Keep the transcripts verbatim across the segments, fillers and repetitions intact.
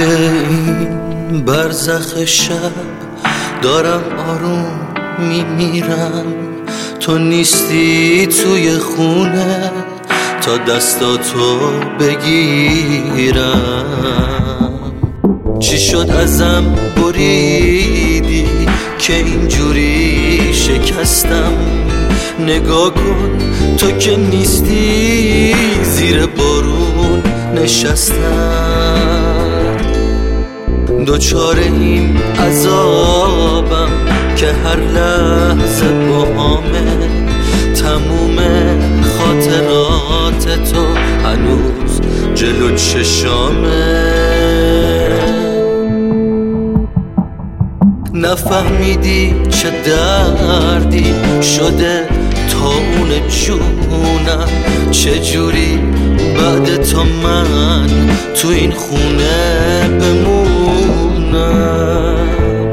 این برزخ شب دارم آروم میمیرم، تو نیستی توی خونه تا دستاتو بگیرم. چی شد ازم بریدی که اینجوری شکستم؟ نگاه کن تو که نیستی، زیر بارون نشستم. دوچار این عذابم که هر لحظه با همه تموم خاطرات تو هنوز جلو چشامه. نفهمیدی چه دردی شده تا اون جونم، چجوری بعد تو من تو این خونه بمونم.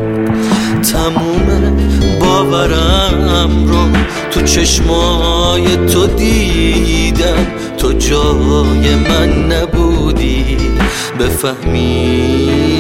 تموم باورم رو تو چشمای تو دیدم، تو جای من نبودی بفهمی